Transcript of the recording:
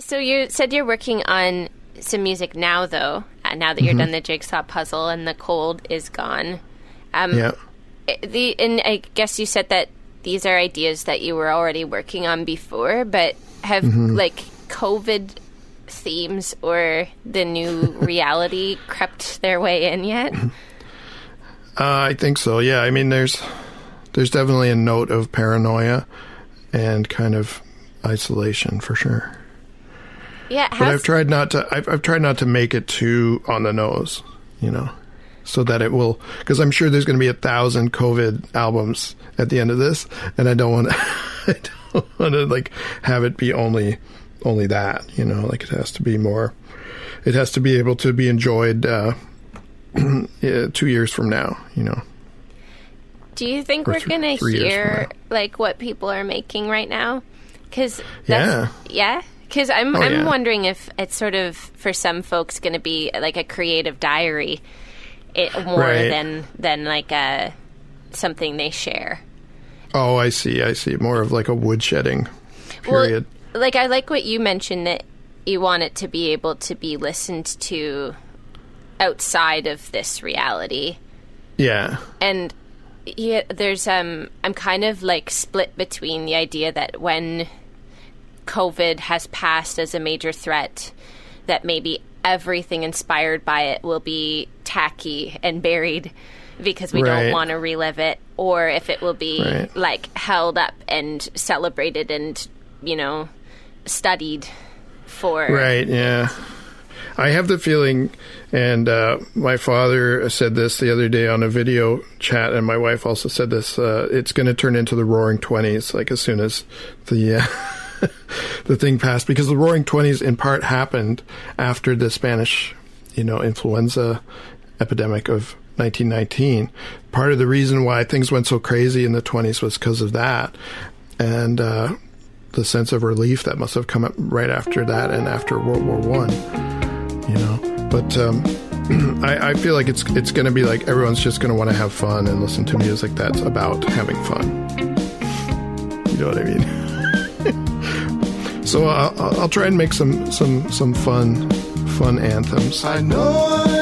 So you said you're working on some music now, though, now that you're done the jigsaw puzzle and the cold is gone. Yeah. And I guess you said that these are ideas that you were already working on before, but have, like, COVID themes or the new reality crept their way in yet? I think so, yeah. I mean, there's definitely a note of paranoia and kind of isolation for sure. Yeah, but I've tried not to make it too on the nose, you know, so that it will, because I'm sure there's going to be 1,000 COVID albums at the end of this, and I don't want to like have it be only that, you know, like it has to be more. It has to be able to be enjoyed 2 years from now, you know. Do you think we're going to hear like what people are making right now? Because Because I'm wondering if it's sort of, for some folks, going to be like a creative diary more than like something they share. Oh, I see. More of like a woodshedding period. Well, like I like what you mentioned, that you want it to be able to be listened to outside of this reality. Yeah. And yeah, there's I'm kind of like split between the idea that when COVID has passed as a major threat, that maybe everything inspired by it will be tacky and buried because we don't want to relive it, or if it will be like held up and celebrated and, you know, studied for. Right, yeah. I have the feeling, and my father said this the other day on a video chat, and my wife also said this, it's going to turn into the Roaring '20s, like as soon as the the thing passed, because the Roaring '20s in part happened after the Spanish, you know, influenza epidemic of 1919. Part of the reason why things went so crazy in the '20s was because of that, and the sense of relief that must have come up right after that and after World War I, you know. But I feel like it's going to be like everyone's just going to want to have fun and listen to music that's about having fun. You know what I mean? So I'll try and make some fun anthems. I know